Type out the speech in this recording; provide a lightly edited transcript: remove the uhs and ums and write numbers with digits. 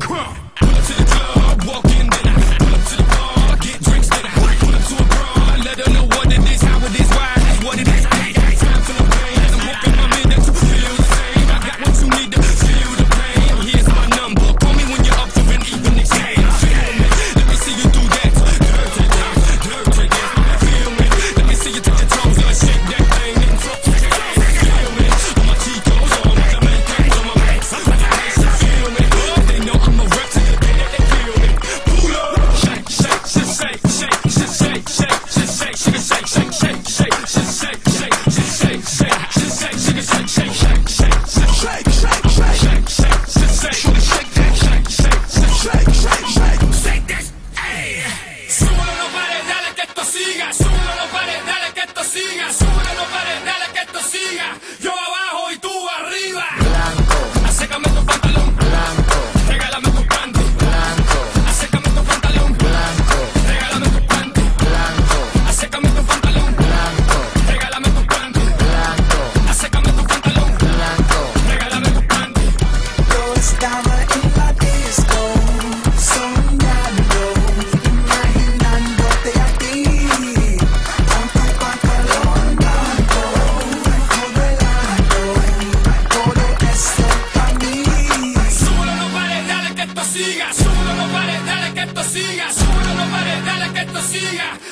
Pull up to the club, walk in, then I pull up to the bar, get drinks, then I pull up to a broad, let her know what it is, how it is, why it is, what it is. Time for the pain, I'm walking my minute to feel the same. I got what you need to feel the pain. Here's my number, call me when you're up for an even exchange. Feel me, let me see you do that. Dirty dance, feel me. Let me see you touch your toes and shake that thing and drop it. Feel me, on my Chicos, on my Jamaicans, on my Max, feel me. They know I'm a rep to the day that they feel me. Pull up, shake, shake, shake, shake, shake, shake, shake, shake, shake, shake, shake, shake, shake, shake, shake, shake, shake, shake, súbelo, no pares, dale que esto siga. Súbelo, no pares, dale que esto siga. Súbelo, no pares, dale que esto siga. Yo abajo y tú arriba. Blanco. Acécame tu pantalón. Blanco. Regálame tu panty. Blanco. Acécame tu pantalón. Blanco. Regálame tu panty. Blanco. Acécame tu pantalón. Blanco. Regálame tu panty. Blanco. Acécame tu pantalón. Blanco. Regálame tu panty. Yo estaba en la disco, soñando, imaginándote a ti, con tu pantalón blanco, modelando, todo esto para mí. Súbelo, no pares, dale que esto siga. Súbelo, no pares, dale que esto siga. Súbelo, no pares, dale que esto siga.